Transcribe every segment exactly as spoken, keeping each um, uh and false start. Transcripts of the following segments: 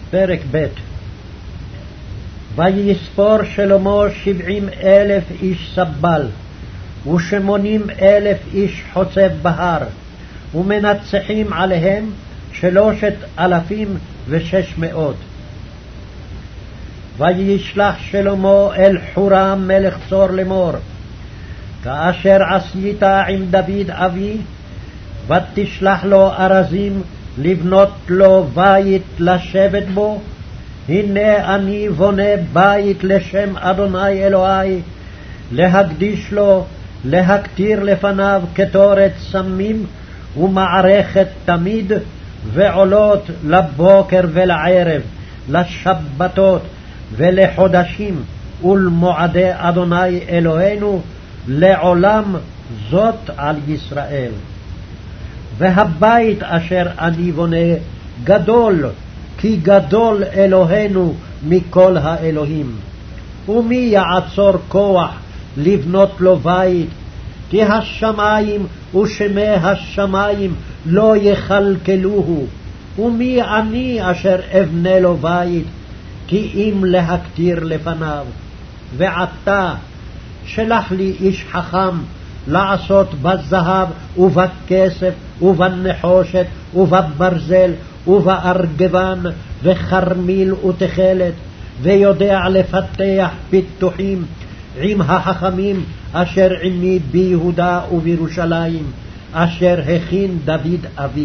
פרק ב'. ויספור שלמה שבעים אלף איש סבל, ושמונים אלף איש חוצב בהר, ומנצחים עליהם שלושת אלפים ושש מאות. וישלח שלמה אל חורם מלך צור לאמור, כאשר עשית עם דוד אבי, ותשלח לו ארזים לבנות לו בית לשבת בו, הנה אני בונה בית לשם אדוני אלוהי, להקדיש לו, להקטיר לפניו קטורת סמים ומערכת תמיד, ועולות לבוקר ולערב, לשבתות ולחודשים ולמועדי אדוני אלוהינו, לעולם זאת על ישראל. והבית אשר אני בונה גדול, כי גדול אלוהינו מכל האלוהים. ומי יעצור כוח לבנות לו בית? כי השמיים ושמי השמיים לא יכלכלוהו. ומי אני אשר אבנה לו בית? כי אם להקטיר לפניו. ועתה שלח לי איש חכם לעשות בזהב ובכסף ובנחושת ובברזל ובארגבן וחרמיל ותכלת, ויודע לפתח פיתוחים עם החכמים אשר עמי ביהודה ובירושלים, אשר הכין דוד אבי.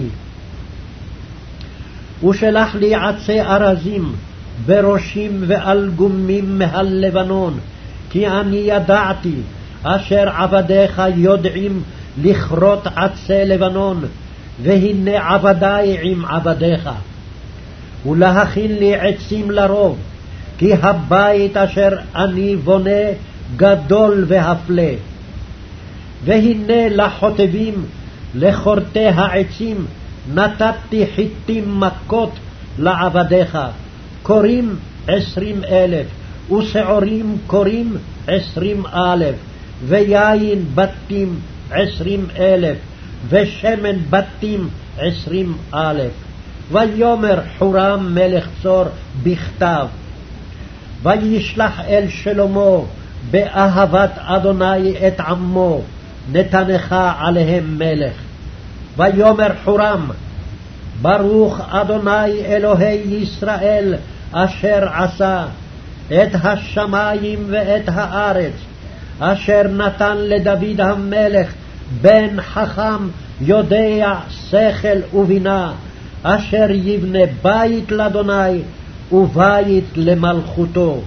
ושלח לי עצי ארזים בראשים ואלגומים מהלבנון, כי אני ידעתי אשר עבדיך יודעים לכרות עצי לבנון, והנה עבדי עם עבדיך. ולהכין לי עצים לרוב, כי הבית אשר אני בונה גדול והפלא. והנה לחוטבים, לכורתי העצים, נתתי חיטים מכות לעבדיך, קורים עשרים אלף, ושעורים קורים עשרים אלף, ויין בתים עשרים אלף, ושמן בתים עשרים אלף. ויאמר חורם מלך צור בכתב, וישלח אל שלמה באהבת אדוני את עמו, נתנך עליהם מלך. ויאמר חורם, ברוך אדוני אלוהי ישראל, אשר עשה את השמיים ואת הארץ, אשר נתן לדוד המלך בן חכם יודע שכל ובינה, אשר יבנה בית לאדוני ובית למלכותו.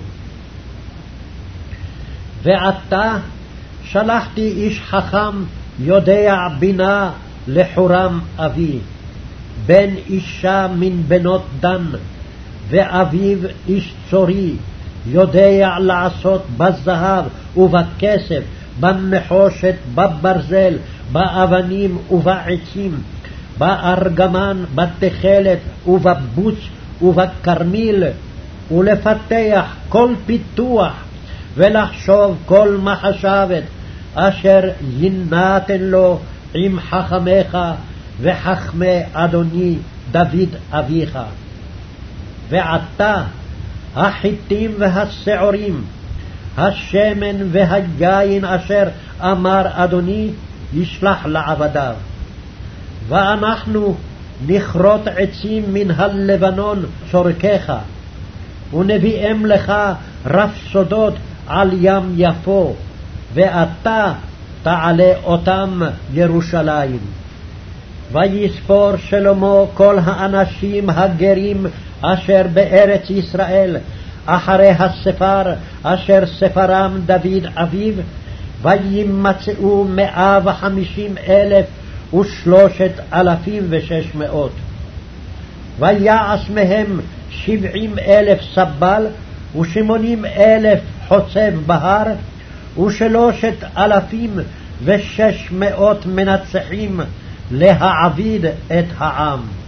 ועתה שלחתי איש חכם יודע בינה לחורם אבי, בן אישה מן בנות דן, ואביו איש צורי, יודע לעשות בזהב ובכסף, בנחושת, בברזל, באבנים ובעצים, בארגמן, בתכלת ובבוץ ובכרמיל, ולפתח כל פיתוח, ולחשוב כל מחשבת, אשר יינתן לו עם חכמיך וחכמי אדוני דוד אביך. ועתה החיטים והשעורים, השמן והיין אשר אמר אדוני, ישלח לעבדיו. ואנחנו נכרות עצים מן הלבנון צורכך, ונביאם לך רפסודות על ים יפו, ואתה תעלה אותם ירושלים. ויספור שלמה כל האנשים הגרים אשר בארץ ישראל, אחרי הספר אשר ספרם דוד אביו, וימצאו מאה וחמישים אלף ושלושת אלפים ושש מאות. ויעש מהם שבעים אלף סבל, ושמונים אלף חוצב בהר, ושלושת אלפים ושש מאות מנצחים להעביד את העם.